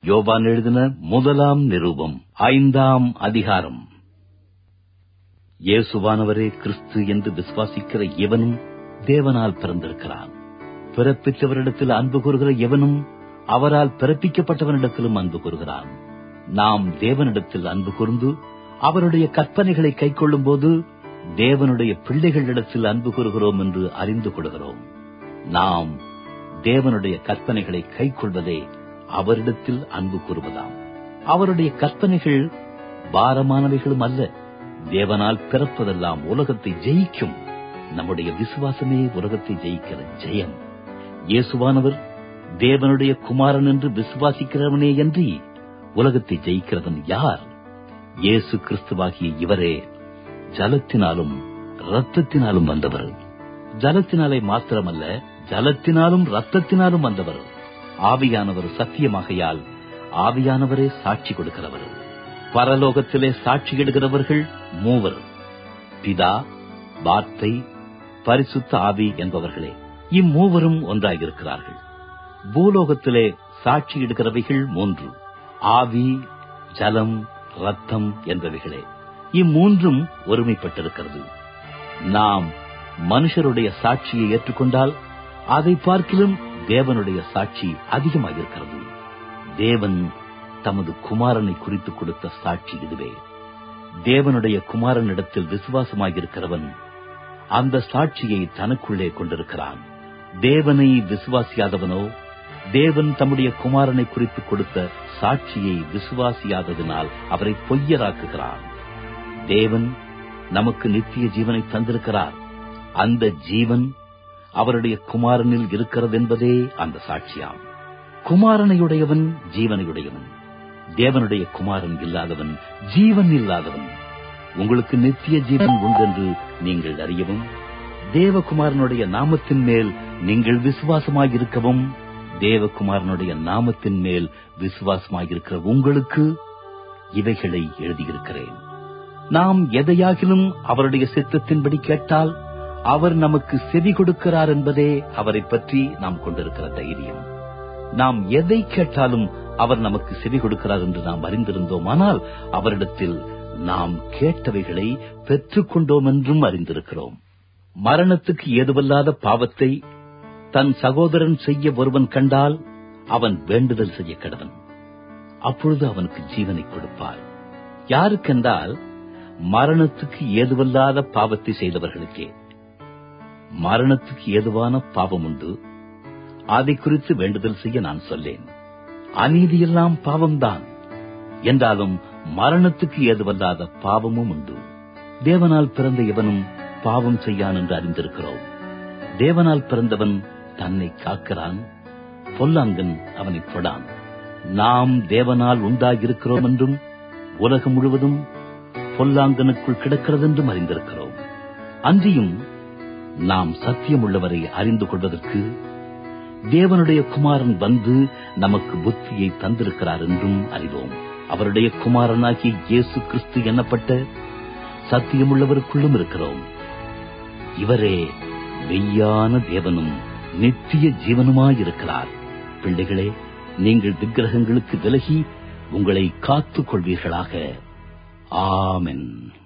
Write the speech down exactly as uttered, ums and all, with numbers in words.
யோவான் எழுதின முதலாம் நிருபம் ஐந்தாம் அதிகாரம். இயேசுவானவரே கிறிஸ்து என்று விசுவாசிக்கிற எவனும் தேவனால் பிறந்திருக்கிறான். பிறப்பித்தவரிடத்தில் அன்பு கூறுகிற எவனும் அவரால் பிறப்பிக்கப்பட்டவனிடத்திலும் அன்பு கூறுகிறான். நாம் தேவனிடத்தில் அன்பு கூர்ந்து அவருடைய கற்பனைகளை கைக்கொள்ளும் போது தேவனுடைய பிள்ளைகளிடத்தில் அன்பு கூறுகிறோம் என்று அறிந்து கொள்கிறோம். நாம் தேவனுடைய கற்பனைகளை கைக்கொள்வதே அவரிடத்தில் அன்பு கூறுவதாம். அவருடைய கற்பனைகள் பாரமானவைகளும் அல்ல. தேவனால் பிறப்பதெல்லாம் உலகத்தை ஜெயிக்கும். நம்முடைய விசுவாசமே உலகத்தை ஜெயிக்கிற ஜெயம். இயேசுவானவர் தேவனுடைய குமாரன் என்று விசுவாசிக்கிறவனே அன்றி உலகத்தை ஜெயிக்கிறவன் யார்? இயேசு கிறிஸ்துவாகிய இவரே ஜலத்தினாலும் இரத்தத்தினாலும் வந்தவர். ஜலத்தினாலே மாத்திரமல்ல, ஜலத்தினாலும் இரத்தத்தினாலும் வந்தவர். ஆவியானவர் சத்தியமாகையால் ஆவியானவரே சாட்சி கொடுக்கிறவர். பரலோகத்திலே சாட்சியிடுகிறவர்கள் மூவர், பிதா, வார்த்தை, பரிசுத்த ஆவி என்பவர்களே. இம்மூவரும் ஒன்றாயிருக்கிறார்கள். பூலோகத்திலே சாட்சியிடுகிறவைகள் மூன்று, ஆவி, ஜலம், ரத்தம் என்பவைகளே. இம்மூன்றும் ஒருமைப்பட்டிருக்கிறது. நாம் மனுஷருடைய சாட்சியை ஏற்றுக்கொண்டால் அதை பார்க்கிலும் தேவனுடைய சாட்சி அதிகமாயிருக்கிறது. தேவன் தமது குமாரனை குறித்து கொடுத்த சாட்சி இதுவே. தேவனுடைய குமாரனிடத்தில் விசுவாசமாயிருக்கிறவன் அந்த சாட்சியை தனக்குள்ளே கொண்டிருக்கிறான். தேவனை விசுவாசியாதவனோ தேவன் தம்முடைய குமாரனை குறித்து கொடுத்த சாட்சியை விசுவாசியாததினால் அவரை பொய்யராக்குகிறான். தேவன் நமக்கு நித்திய ஜீவனை தந்திருக்கிறார். அந்த ஜீவன் அவருடைய குமாரனில் இருக்கிறது என்பதே அந்த சாட்சியாம். குமாரனையுடையவன் ஜீவனையுடையவன். தேவனுடைய குமாரன் இல்லாதவன் ஜீவன் இல்லாதவன். உங்களுக்கு நித்திய ஜீவன் உண்டென்று நீங்கள் அறியவும், தேவகுமாரனுடைய நாமத்தின் மேல் நீங்கள் விசுவாசமாயிருக்கவும், தேவகுமாரனுடைய நாமத்தின் மேல் விசுவாசமாயிருக்கிற உங்களுக்கு இவைகளை எழுதியிருக்கிறேன். நாம் எதையாகிலும் அவருடைய சித்தத்தின்படி கேட்டால் அவர் நமக்கு செவி கொடுக்கிறார் என்பதே அவரை பற்றி நாம் கொண்டிருக்கிற தைரியம். நாம் எதை கேட்டாலும் அவர் நமக்கு செவி கொடுக்கிறார் என்று நாம் அறிந்திருந்தோம். ஆனால் அவரிடத்தில் நாம் கேட்டவைகளை பெற்றுக் கொண்டோம் என்றும் அறிந்திருக்கிறோம். மரணத்துக்கு ஏதுவல்லாத பாவத்தை தன் சகோதரன் செய்ய ஒருவன் கண்டால் அவன் வேண்டுதல் செய்ய கடவன். அப்பொழுது அவனுக்கு ஜீவனை கொடுப்பார். யாருக்கென்றால் மரணத்துக்கு ஏதுவல்லாத பாவத்தை செய்தவர்களுக்கே. மரணத்துக்கு ஏதுவான பாவம் உண்டு, அதை குறித்து வேண்டுதல் செய்ய நான் சொல்லேன். அநீதியெல்லாம் பாவம்தான் என்றாலும் மரணத்துக்கு ஏதுவல்லாத பாவமும் உண்டு. தேவனால் பிறந்த எவனும் பாவம் செய்யான் என்று அறிந்திருக்கிறோம். தேவனால் பிறந்தவன் தன்னை காக்கிறான், பொல்லாங்கன் அவனை தொடான். நாம் தேவனால் உண்டாகியிருக்கிறோம் என்றும் உலகம் முழுவதும் பொல்லாங்கனுக்குள் கிடக்கிறது என்றும் அறிந்திருக்கிறோம். அன்றியும் நாம் சத்தியமுள்ளவரை அறிந்து கொள்வதற்கு தேவனுடைய குமாரன் வந்து நமக்கு புத்தியை தந்திருக்கிறார் என்றும் அறிவோம். அவருடைய குமாரனாகிய இயேசு கிறிஸ்து எண்ணப்பட்ட சத்தியமுள்ளவருக்குள்ளும் இருக்கிறோம். இவரே மெய்யான தேவனும் நித்திய ஜீவனுமாயிருக்கிறார். பிள்ளைகளே, நீங்கள் விக்கிரகங்களுக்கு விலகி உங்களை காத்துக் கொள்வீர்களாக. ஆமென்.